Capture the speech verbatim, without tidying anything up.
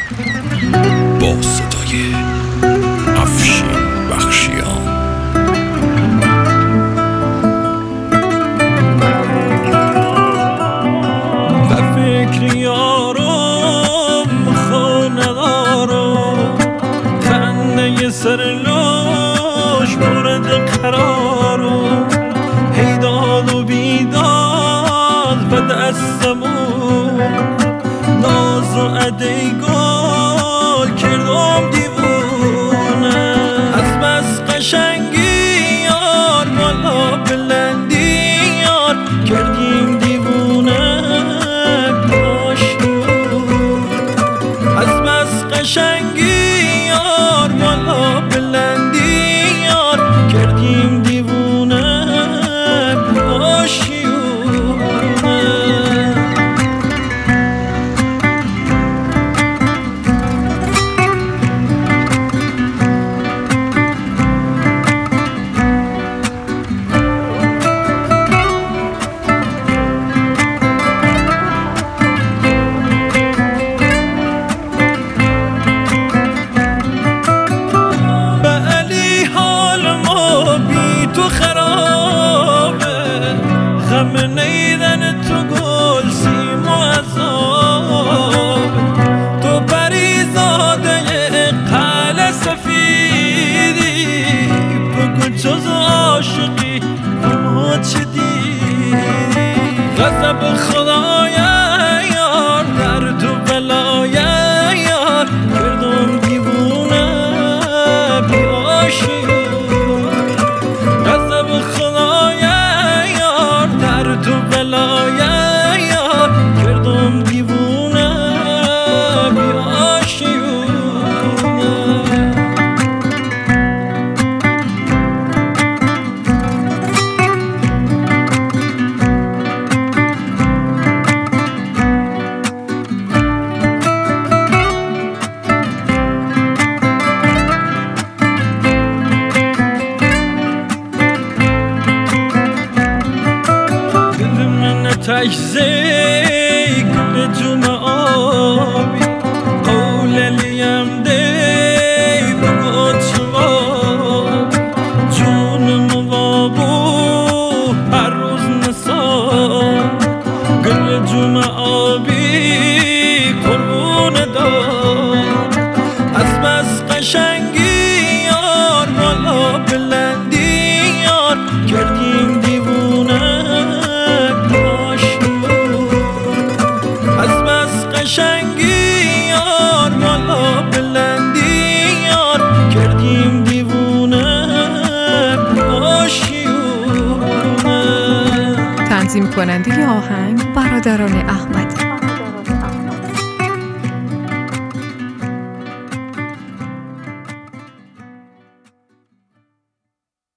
با صدای افشین بخشیان. به فکر یارم خانه دارم، خنده سرلوش برد قرارم، هیداد و بیداد به دستمون، ناز و عده گل کردم دیوونه. از بس قشنگی یار بالا بلندی یار کردیم دیوونه بیاشیون. از بس قشنگی یار بالا بلندی یار کردیم دیوونه بیاشیون. غم نیدن تو گل سیم و عذاب، تو پریزاده قلعه سفیدی، بگو جز عاشقی ما چه دیدی. غضب خدای یار در تو بلای یار کردم دیوونه بیاشیون. غضب خدای در تو بلای یار کردم دیوونه بیاشیون. تجزی گل جمع آبی قوللیم دی بگو چواب، جون موابو هر روز نساب، گل جمع آبی قربون داد. از بس قشنگی یار بالا بلندی یار کردیم دیوونه. قشنگی یار بالا بلندی یار کردیم دیوونه بیاشیونه. تنظیم کننده آهنگ برادران احمدی.